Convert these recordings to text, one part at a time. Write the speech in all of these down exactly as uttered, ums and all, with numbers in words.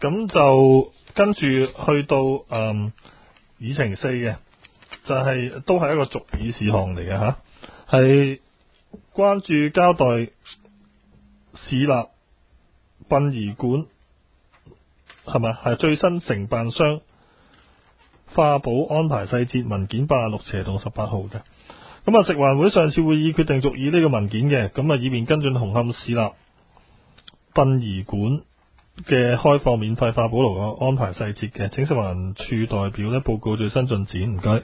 咁就跟住去到誒議程四嘅，就係、是、都係一個續議事項嚟嘅吓，係關注交代市立殯儀館係咪係最新承辦商化寶安排細節文件八十六斜同十八號嘅。咁啊，食環會上次會議決定續議呢個文件嘅，咁啊以便跟進紅磡市立殯儀館嘅開放免費化寶爐嘅安排細節嘅，請食環署代表呢報告最新進展，唔該。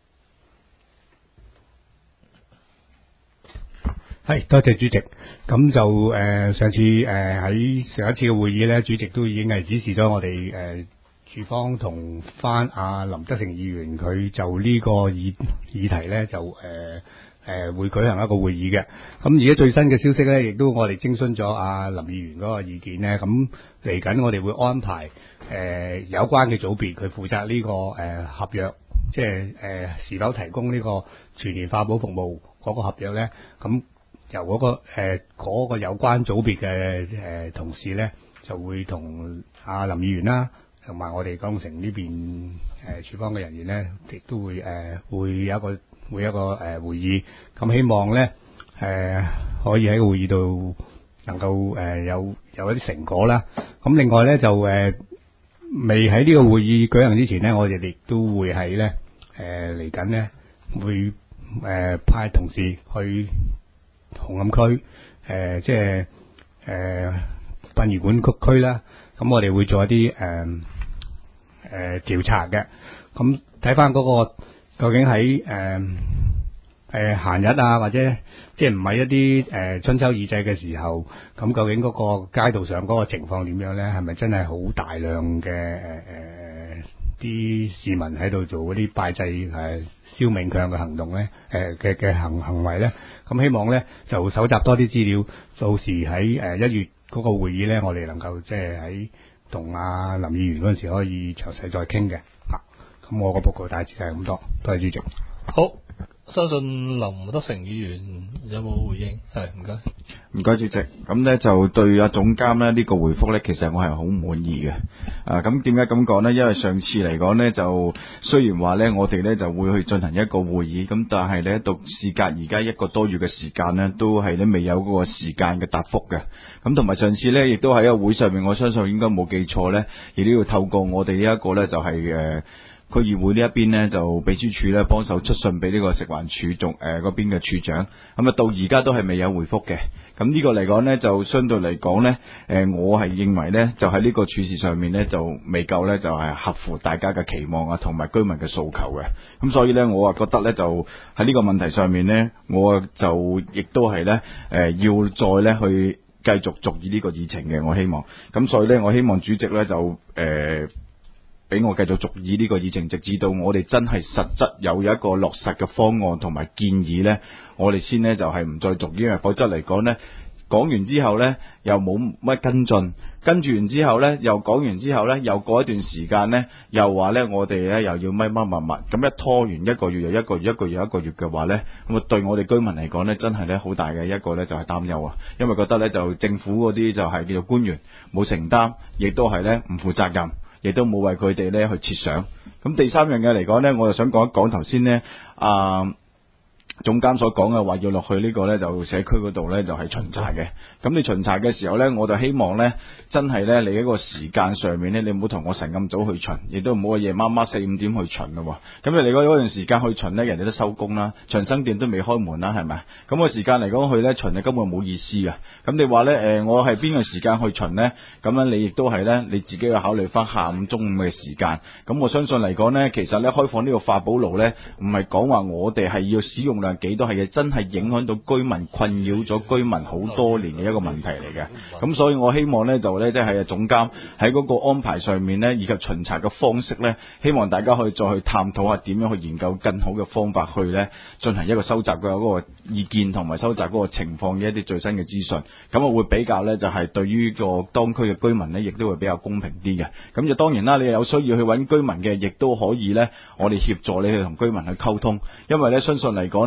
係，多謝主席。咁就誒、呃、上次誒喺、呃、上一次嘅會議呢，主席都已經係指示咗我哋誒署方同翻阿林德成議員，佢就呢個議議題呢，就誒誒、呃呃、會舉行一個會議嘅。咁而家最新嘅消息呢，亦都我哋徵詢咗阿林議員嗰個意見呢。咁嚟緊我哋會安排誒、呃、有關嘅組別，佢負責呢、這個誒、呃、合約，即係誒、呃、是否提供呢個全年化寶服務嗰個合約呢。咁由嗰、那個誒嗰、呃那個有關組別嘅誒、呃、同事咧，就會同阿林議員啦，同埋我哋九龍城呢邊誒處方嘅人員咧，亦都會誒、呃、會有一個會有一個誒、呃、會議。咁希望咧誒、呃、可以喺個會議度能夠誒、呃、有有一啲成果啦。咁另外咧就誒、呃、未喺呢個會議舉行之前咧，我哋亦都會喺咧誒嚟緊咧會誒、呃、派同事去紅磡區誒即係誒殯儀館區區啦，咁我哋會做一啲誒誒調查嘅，咁睇翻嗰個究竟喺誒誒閒日啊，或者即係唔係一啲誒、呃、春秋二祭嘅時候，咁究竟嗰個街道上嗰個情況點樣咧？係咪真係好大量嘅誒誒啲市民喺度做嗰啲拜祭誒燒冥鏹嘅行動咧？誒嘅嘅行行為咧？咁希望咧就搜集多啲資料，到時喺誒一月嗰個會議咧，我哋能夠即係喺同阿林議員嗰陣時可以詳細再傾嘅嚇。咁我個報告大致就係咁多，多謝主席。 好，相信林德成議員有冇回應？係，唔該。 唔該主席，咁咧就對阿總監咧呢個回覆咧，其實我係好唔滿意嘅。啊，咁點解咁講呢？因為上次嚟講呢，就雖然話咧我哋咧就會去進行一個會議，咁但係咧到事隔而家一個多月嘅時間呢，都係咧未有嗰個時間嘅答覆嘅。咁同埋上次咧，亦都喺個會上面，我相信應該冇記錯咧，亦都要透過我哋呢一個咧就係、是、誒。呃區議會呢一邊呢，就秘書處咧幫手出信俾呢個食環署仲誒嗰邊嘅處長，咁啊到而家都係未有回覆嘅。咁呢個嚟講呢，就相對嚟講呢，誒我係認為呢，就喺呢個處事上面呢，就未夠呢，就係合乎大家嘅期望啊，同埋居民嘅訴求嘅。咁所以呢，我啊覺得呢，就喺呢個問題上面呢，我就亦都係呢，誒要再呢去繼續續議呢個議程嘅。我希望，咁所以呢，我希望主席呢，就誒。呃俾我繼續續議呢個議程，直至到我哋真係實質有一個落實嘅方案同埋建議呢，我哋先呢就係唔再續議，因為否則嚟講呢，講完之後呢又冇乜跟進，跟住完之後呢又講完之後呢又過一段時間呢又話呢我哋呢又要乜乜乜乜，咁一拖完一個月又一個月一個月一個月嘅話呢，咁啊對我哋居民嚟講呢，真係呢好大嘅一個呢就係擔憂啊，因為覺得呢就政府嗰啲就係叫做官員冇承擔，亦都係呢唔負責任。亦都冇為佢哋咧去設想。咁第三樣嘢嚟講咧，我就想講一講頭先咧，啊總監所講嘅話要落去呢個咧就社區嗰度咧就係巡查嘅。咁你巡查嘅時候咧，我就希望咧真係咧你喺個時間上面咧，你唔好同我晨咁早去巡，亦都唔好夜媽媽四五點去巡咯。咁你嚟講嗰段時間去巡咧，人哋都收工啦，長生店都未開門啦，係咪？咁個時間嚟講去咧巡咧根本冇意思嘅。咁你話咧誒，我係邊個時間去巡咧？咁樣你亦都係咧你自己要考慮翻下午中午嘅時間。咁我相信嚟講咧，其實咧開放呢個化寶爐咧，唔係講話我哋係要使用量幾多，係嘅真係影響到居民，困擾咗居民好多年嘅一個問題嚟嘅。咁所以我希望咧就咧即係總監喺嗰個安排上面咧，以及巡查嘅方式咧，希望大家可以再去探討下點樣去研究更好嘅方法去咧進行一個收集嘅嗰個意見同埋收集嗰個情況嘅一啲最新嘅資訊。咁我會比較咧就係對於個當區嘅居民咧，亦都會比較公平啲嘅。咁就當然啦，你有需要去揾居民嘅，亦都可以咧，我哋協助你去同居民去溝通。因為咧相信嚟講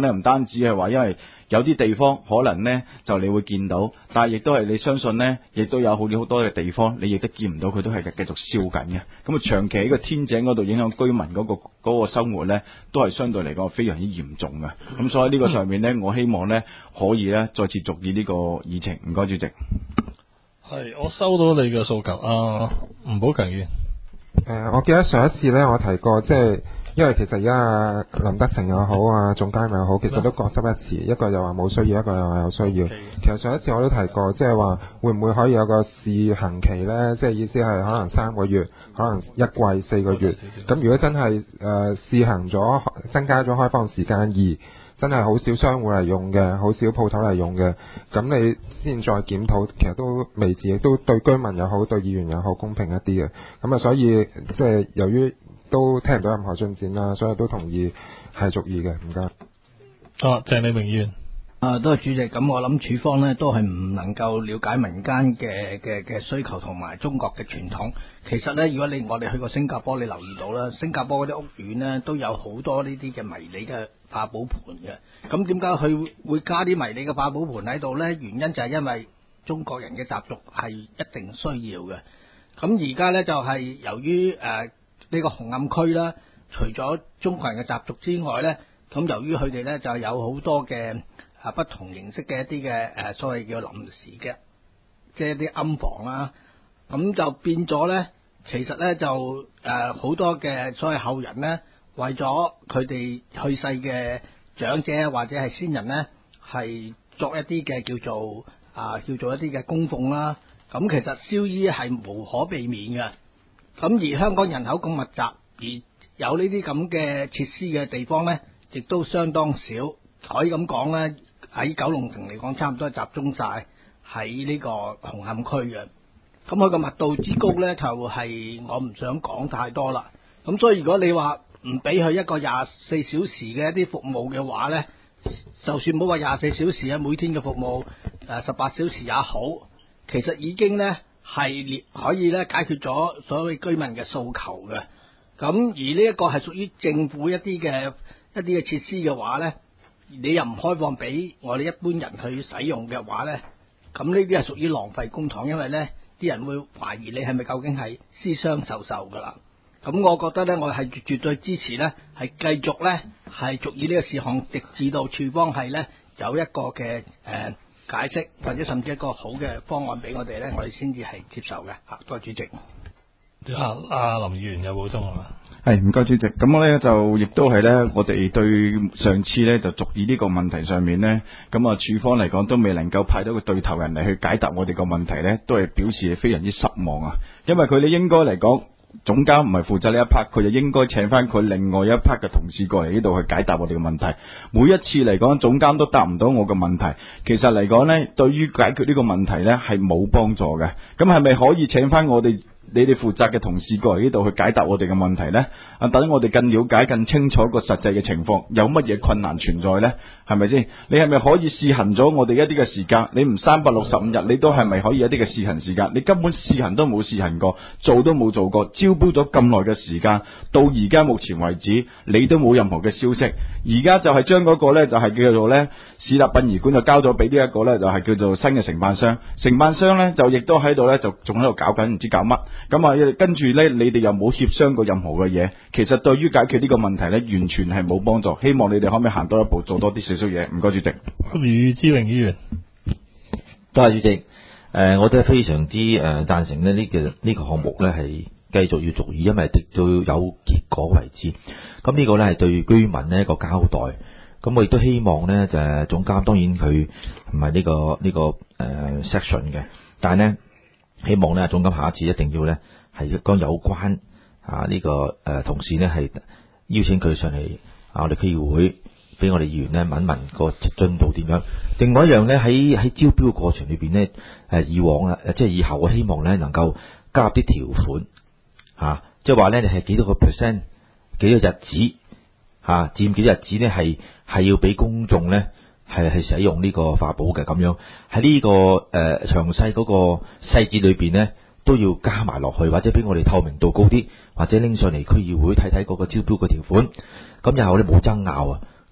咧，唔單止係話因為有啲地方可能咧就你會見到，但係亦都係你相信咧，亦都有好好多嘅地方你亦都見唔到，佢都係繼續燒緊嘅。咁啊長期喺個天井嗰度影響居民嗰、嗰個嗰個生活咧，都係相對嚟講非常之嚴重嘅。咁所以呢個上面咧，我希望咧可以咧再次續議呢個議程。唔該，主席。 係，我收到你嘅訴求啊，吳寶強議員。 誒、呃，我記得上一次咧，我提過，即係因為其實而家林德成又好啊，總監又好，其實都各執一詞，一個又話冇需要，一個又話有需要。其實上一次我都提過，即係話會唔會可以有個試行期呢？即係意思係可能三個月，可能一季四個月。咁如果真係誒、呃、試行咗，增加咗開放時間二。真係好少商戶嚟用嘅，好少鋪頭嚟用嘅，咁你先再檢討，其實都未至，亦都對居民又好，對議員又好公平一啲嘅。咁啊，所以即係由於都聽唔到任何進展啦，所以都同意係續議嘅。唔該。 啊，鄭李明議員。 啊，多謝主席。咁我諗處方呢都係唔能夠了解民間嘅嘅嘅需求同埋中國嘅傳統。其實呢，如果你我哋去過新加坡，你留意到啦，新加坡嗰啲屋苑呢都有好多呢啲嘅迷你嘅化寶盤嘅。咁點解佢會加啲迷你嘅化寶盤喺度呢？原因就係因為中國人嘅習俗係一定需要嘅。咁而家呢，就係、是、由於誒呢、呃這個紅磡區啦，除咗中國人嘅習俗之外呢，咁由於佢哋呢就有好多嘅啊不同形式嘅一啲嘅誒所謂叫臨時嘅，即係一啲暗房啦。咁就變咗呢，其實呢就誒好、呃、多嘅所謂後人呢，為咗佢哋去世嘅長者或者係先人呢，係作一啲嘅叫做啊叫做一啲嘅供奉啦。咁其實燒衣係無可避免嘅。咁而香港人口咁密集，而有呢啲咁嘅設施嘅地方呢，亦都相當少。可以咁講呢，喺九龍城嚟講，差唔多集中晒喺呢個紅磡區嘅。咁佢個密度之高呢，就係、是、我唔想講太多啦。咁所以如果你話唔俾佢一個廿四小時嘅一啲服務嘅話呢，就算冇話廿四小時啊，每天嘅服務誒十八小時也好，其實已經呢係可以咧解決咗所謂居民嘅訴求嘅。咁而呢一個係屬於政府一啲嘅一啲嘅設施嘅話呢，你又唔開放俾我哋一般人去使用嘅話呢，咁呢啲係屬於浪費公帑，因為呢啲人會懷疑你係咪究竟係私相授受噶啦。咁我覺得呢，我係絕對支持呢，係繼續呢，係續議呢個事項，直至到處方係呢有一個嘅誒、呃、解釋，或者甚至一個好嘅方案俾我哋呢，我哋先至係接受嘅。嚇，多謝主席。 啊，阿林議員有補充係嘛？ 係，唔該主席。咁我咧就亦都係咧，我哋對上次咧就續議呢個問題上面咧，咁啊處方嚟講都未能夠派到個對頭人嚟去解答我哋個問題咧，都係表示非常之失望啊！因為佢哋應該嚟講，總監唔係負責呢一 part， 佢就應該請翻佢另外一 part 嘅同事過嚟呢度去解答我哋嘅問題。每一次嚟講，總監都答唔到我嘅問題。其實嚟講咧，對於解決呢個問題咧係冇幫助嘅。咁係咪可以請翻我哋？你哋負責嘅同事過嚟呢度去解答我哋嘅問題呢？啊，等我哋更了解、更清楚個實際嘅情況，有乜嘢困難存在呢？係咪先？你係咪可以試行咗我哋一啲嘅時間？你唔三百六十五日，你都係咪可以一啲嘅試行時間？你根本試行都冇試行過，做都冇做過，招標咗咁耐嘅時間，到而家目前為止，你都冇任何嘅消息。而家就係將嗰個呢，就係叫做呢，市立殯儀館就交咗俾呢一個呢，就係叫做新嘅承辦商。承辦商呢，就亦都喺度呢，就仲喺度搞緊唔知搞乜。咁啊，跟住咧，你哋又冇協商過任何嘅嘢，其實對於解決呢個問題咧，完全係冇幫助。希望你哋可唔可以行多一步，做多啲少少嘢？唔該，主席。 余志榮議員， 多謝主席。誒、呃，我都係非常之誒贊、呃、成咧呢、這個呢、這個項目咧係繼續要續議，因為直到有結果為止。咁呢個咧係對居民呢一個交代。咁我亦都希望咧就係總監，當然佢唔係呢個呢、這個誒、呃、section 嘅，但係咧。希望咧總監下一次一定要咧係講有關啊呢、這個誒、呃、同事呢係邀請佢上嚟啊我哋區議會，俾我哋議員咧問問個進度點樣。另外一樣咧喺喺招標過程裏邊呢，誒以往啊即係以後我希望咧能夠加入啲條款啊，即係話咧你係幾多個 percent 幾多日子啊佔幾多日子呢係係要俾公眾咧。係係使用呢個化寶嘅咁樣，喺呢、這個誒詳細嗰個細節裏邊呢，都要加埋落去，或者俾我哋透明度高啲，或者拎上嚟區議會睇睇嗰個招標嘅條款。咁然後咧冇爭拗啊，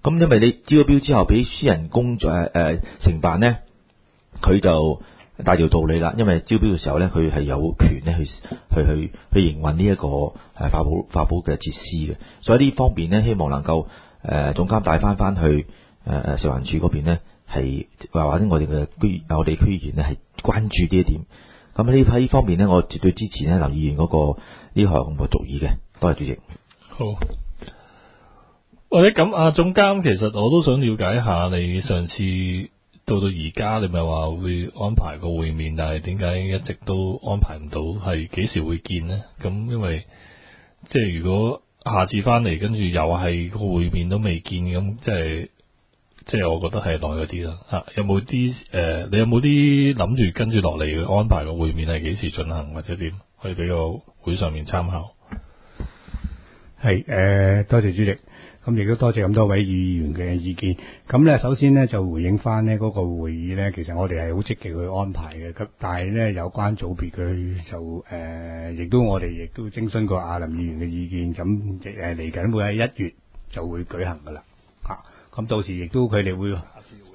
咁因為你招咗標之後，俾私人工作誒誒承辦咧，佢就大條道理啦。因為招標嘅時候咧，佢係有權咧去去去去營運呢一個誒化寶化寶嘅設施嘅。所以呢方面咧，希望能夠誒、呃、總監帶翻翻去誒誒食環署嗰邊咧，係話或者我哋嘅區我哋區議員咧係關注呢一點。咁呢喺呢方面咧，我絕對支持咧林議員嗰個呢項嘅續議嘅。多謝主席。 好。或者咁，阿總監，其實我都想了解下你上次到到而家，你咪話會安排個會面，但係點解一直都安排唔到？係幾時會見呢？咁因為即係如果下次翻嚟，跟住又係個會面都未見，咁即係即係我覺得係耐咗啲啦。吓，有冇啲誒？你有冇啲諗住跟住落嚟嘅安排個會面係幾時進行，或者點可以俾個會上面參考？ 係誒、呃，多謝主席。咁亦都多謝咁多位議員嘅意見。咁咧，首先咧就回應翻呢嗰個會議咧，其實我哋係好積極去安排嘅。咁但係咧有關組別佢就誒，亦、呃、都我哋亦都徵詢過阿林議員嘅意見。咁誒嚟緊會喺一月就會舉行噶啦。嚇、啊，咁到時亦都佢哋會。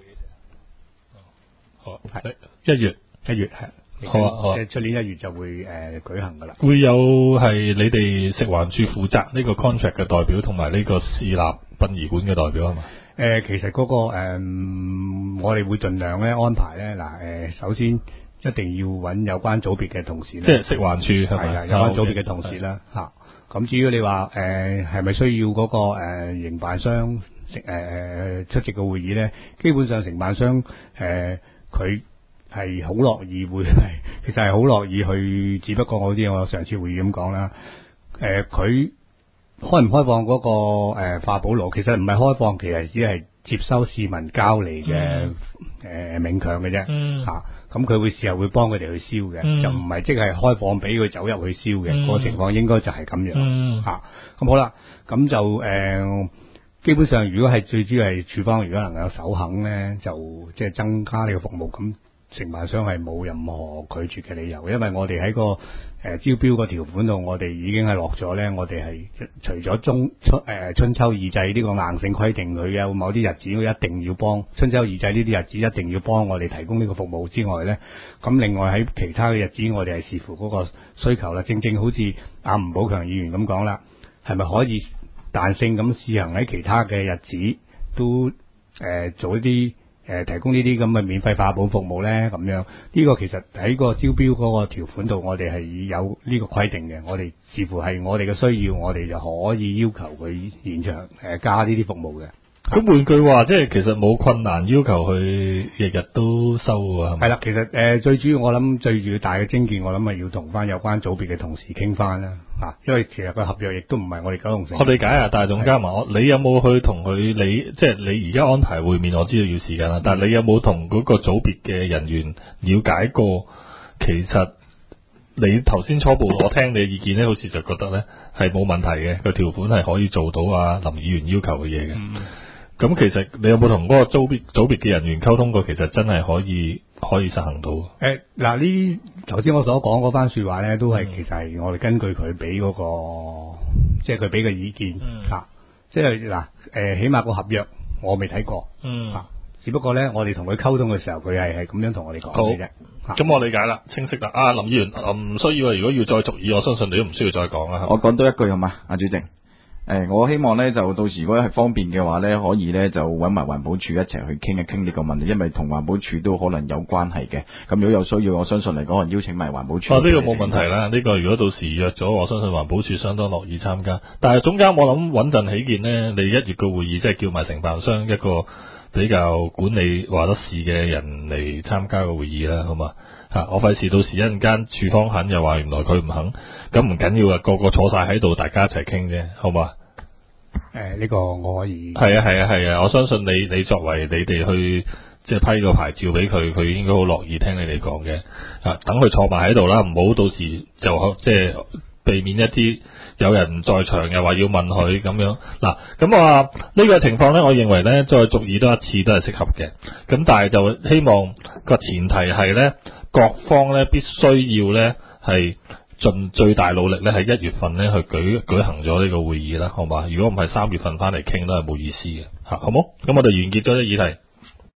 好，係一月， 一月係。 好啊，好啊， 即係出年一月就會誒、呃、舉行噶啦。 會有係你哋食環署負責呢個 contract 嘅代表，同埋呢個市立殯儀館嘅代表係嘛？誒、 呃，其實嗰、那個誒、呃，我哋會盡量咧安排咧。嗱，誒，首先一定要揾有關組別嘅同事， 即係食環署係咪？ 係有關組別嘅同事啦。嚇、啊，咁至於你話誒係咪需要嗰、那個誒營、呃、辦商誒誒、呃、出席嘅會議咧？基本上承辦商誒佢。呃係好樂意會係，其實係好樂意去，只不過好似我上次會議咁講啦。誒、呃，佢開唔開放嗰、那個誒、呃、化寶爐，其實唔係開放，其實只係接收市民交嚟嘅誒冥鏹嘅啫。嗯。吓、呃，咁佢、嗯、會事後會幫佢哋去燒嘅，嗯、就唔係即係開放俾佢走入去燒嘅。嗯、個情況應該就係咁樣。嗯。吓、啊，咁好啦，咁就誒、呃，基本上如果係最主要係處方，如果能夠首肯咧，就即係增加呢個服務咁。承辦商係冇任何拒絕嘅理由，因為我哋喺個誒、呃、招標個條款度，我哋已經係落咗咧。我哋係除咗中春誒春秋二祭呢個硬性規定，佢有某啲日子佢一定要幫春秋二祭呢啲日子一定要幫我哋提供呢個服務之外咧，咁另外喺其他嘅日子，我哋係視乎嗰個需求啦。正正好似阿吳寶強議員咁講啦，係咪可以彈性咁試行喺其他嘅日子都誒、呃、做一啲？誒提供呢啲咁嘅免費化寶服務咧，咁樣呢、呢個其實喺個招標嗰個條款度，我哋係有呢個規定嘅。我哋視乎係我哋嘅需要，我哋就可以要求佢現場誒加呢啲服務嘅。 咁換句話，即係其實冇困難要求佢日日都收㗎。 係啦，其實誒、呃、最主要我諗最主要大嘅徵件，我諗係要同翻有關組別嘅同事傾翻啦。啊，因為其實個合約亦都唔係我哋九龍城。我理解啊，大總監啊，你有冇去同佢？你即係你而家安排會面，我知道要時間啦。但係你有冇同嗰個組別嘅人員了解過？其實你頭先初步我聽你嘅意見咧，好似就覺得咧係冇問題嘅，個條款係可以做到啊林議員要求嘅嘢嘅。嗯咁其實你有冇同嗰個組別組別嘅人員溝通過？其實真係可以可以實行到。誒嗱、呃，呢頭先我所講嗰番説話咧，都係、嗯、其實係我哋根據佢俾嗰個，即係佢俾嘅意見嚇、嗯啊。即係嗱誒，起碼個合約我未睇過。嗯。嚇、啊，只不過咧，我哋同佢溝通嘅時候，佢係係咁樣同我哋講嘅啫。好。咁、啊、我理解啦，清晰啦。啊，林議員唔需要啊。如果要再續議，我相信你都唔需要再講啦。 我講多一句好嘛，阿主席。誒，我希望咧就到時如果係方便嘅話咧，可以咧就揾埋環保署一齊去傾一傾呢個問題，因為同環保署都可能有關係嘅。咁如果有需要，我相信嚟講，邀請埋環保署。哦，呢個冇問題啦。呢個如果到時約咗，我相信環保署相當樂意參加。但係總監，我諗穩陣起見呢，你一月嘅會議即係叫埋承辦商一個比較管理話得事嘅人嚟參加個會議啦，好嘛？吓，我費事到時一陣間處方肯又話原來佢唔肯，咁唔緊要啊，個個坐晒喺度，大家一齊傾啫，好嘛？誒，呢、呃這個我可以係啊係啊係啊，我相信你你作為你哋去即係批個牌照俾佢，佢應該好樂意聽你哋講嘅。啊，等佢坐埋喺度啦，唔好到時就即係避免一啲有人在場又話要問佢咁樣。嗱，咁我話呢個情況咧，我認為咧再續議多一次都係適合嘅。咁但係就希望個前提係咧，各方咧必須要咧係盡最大努力咧，喺一月份咧去舉舉行咗呢個會議啦，好嘛？如果唔係三月份翻嚟傾都係冇意思嘅。 好冇？咁我哋完結咗呢個議題。